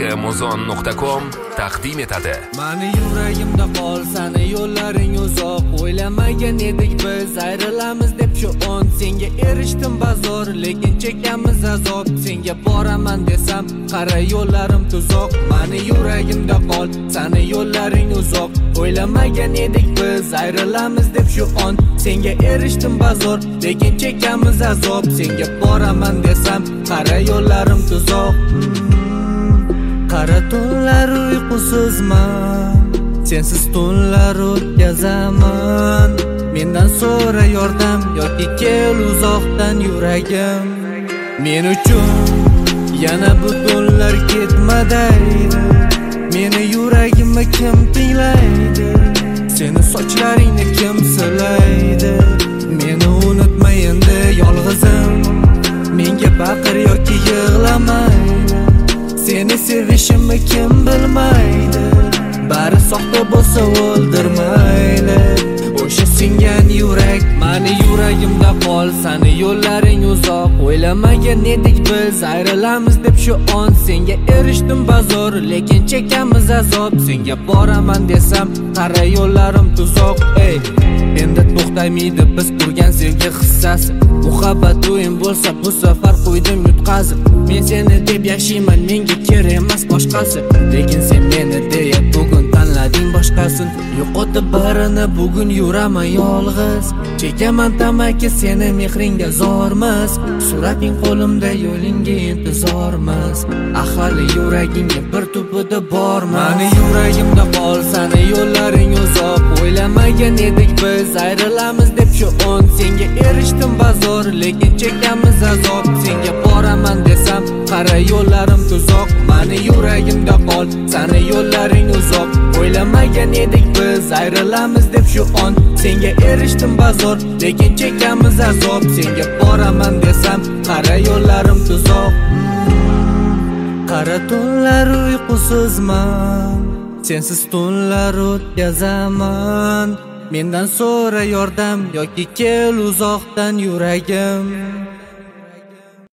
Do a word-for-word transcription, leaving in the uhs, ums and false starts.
Muzon nuqta com taqdim etadi. Mani yuragimda qol, sani yo'llaring uzoq. O'ylamagan edik biz ayrilamiz deb shu on. Senga erishdim bazor, lekin chekamiz azob. Senga boraman desam, qara yo'llarim tuzoq. Mani yuragimda qol, sani yo'llaring uzoq. O'ylamagan edik biz ayrilamiz deb shu on. Senga erishdim bazor, lekin chekamiz azob. Senga boraman desam, qara yo'llarim tuzoq. Qara tunlar uyqusizman, sensiz tunlar o'tkazaman. Mendan so'ra yordam yoki kel uzoqdan yuragim. Men uchun yana bu tunlar ketmadaydi. Meni yuragimni kim tinglaydi? Seni sochlaringni kim silaydi? Meni unutma endi yolg'izim. Menga baqir yoki yig'lamaydi. Seni sevishimni kim bilmaydi? Bari soxta bo'lsa o'ldirmaydi. O'sha singan yurak, mani yuragimda qol, sani yo'llaring uzoq. O'ylamagan edik biz ayrilamiz deb shu on. Senga erishdim bazor, lekin chekamiz azob. Senga boraman desam, qara yo'llarim tuzoq. Ey, endi to'xtamaydi biz qurgan sevgi hissasi. Muhabbat o'yin bo'lsa bu safar qo'ydim yutqazib. Men seni deb yashayman, menga kerak emas boshqasi. Lekin sen meni deya bugun tanlading boshqasin. Yo'qotib barini bugun yuraman yolg'iz. Chekaman tamaki seni mehringga zormas. Surating qo'limda yo'lingga intizormas. Ahali yuragingga bir tupida bormas. Mani yuragimda qol, sani yo'llaring uzoq. O'ylamagan edik biz ayrilamiz deb shu on. Senga erishdim bazor, lekin chekamiz azob. Senga boraman desam, qara yo'llarim tuzoq. Mani yuragimda qol, sani yo'llaring uzoq. O'ylamagan edik biz ayrilamiz deb shu on. Senga erishdim bazor, lekin chekamiz azob. Senga boraman desam, qara yo'llarim tuzoq. Qara tunlar uyqusizman, sensiz tunlar o'tkazaman. Mendan so'ra yordam yoki kel uzoqdan yuragim.